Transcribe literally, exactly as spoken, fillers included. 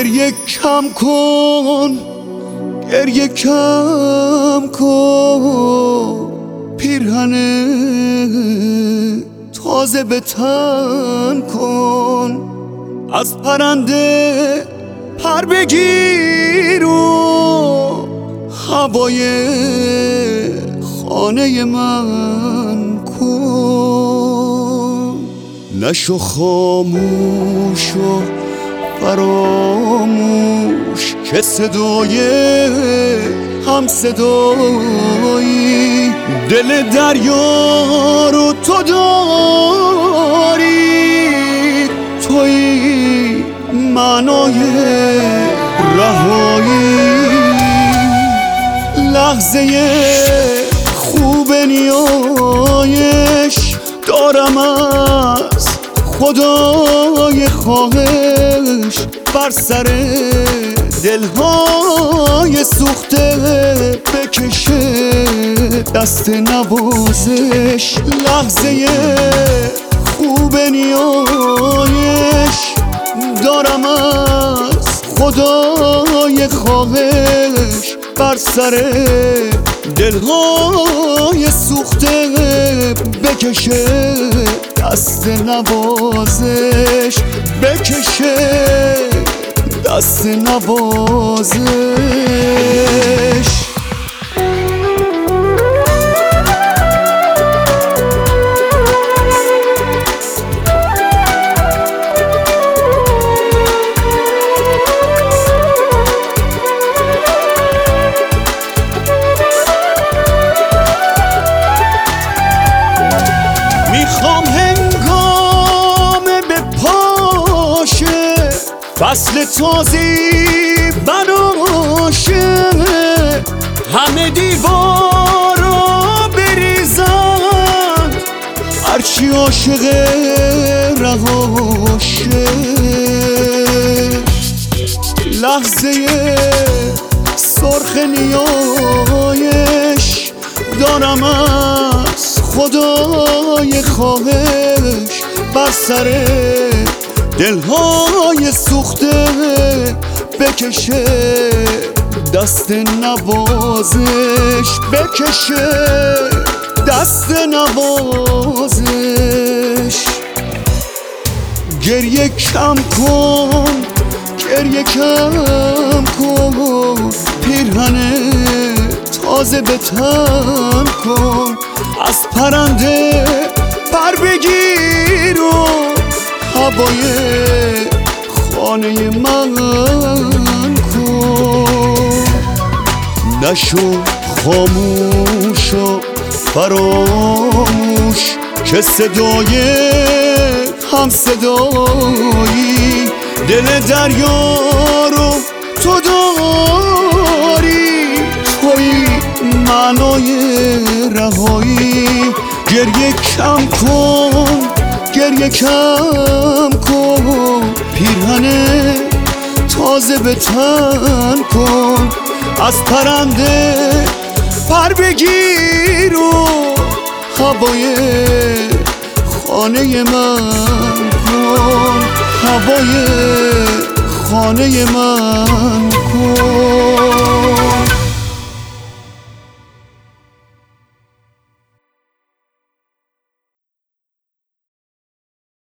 گریه کم کن، گریه کم کن، پیرهن تازه به تن کن، از پرنده پر بگیر و هوای خانه من کن. نشو خاموش و فراموش که صدای هم صدایی دل دریا رو تو داری، توی معنای رهایی. لحظه خوب نیایش دارم از خدای خواهش، بر سر دلهای سوخته بکشه دست نوازش. لحظه خوب نیایش دارم از خدای خواهش، بر سر دلهای سوخته بکشه دست نوازش، بکشه دست نوازش. میخوام هنگامه به پاشه فصل تازی بناشه، همه دیوارا بریزن هرچی عاشق رهاشه. لحظه سرخ نیایش دارم از خدای خواهش، بر سر دلهای سوخته بکشه دست نوازش، بکشه دست نوازش. گریه کم کن، گریه کم کن، پیرهن تازه به تن کن، از پرنده پر بگیر و هوای خانه من کن. نشو خاموش و فراموش که صدای هم صدایی دل دریا رو تو داری، توی معنای رهایی. گریه کم کن، گریه کم کن، پیرهن تازه به تن کن، از پرنده پر بگیر و هوای خانه من کن، هوای خانه من کن.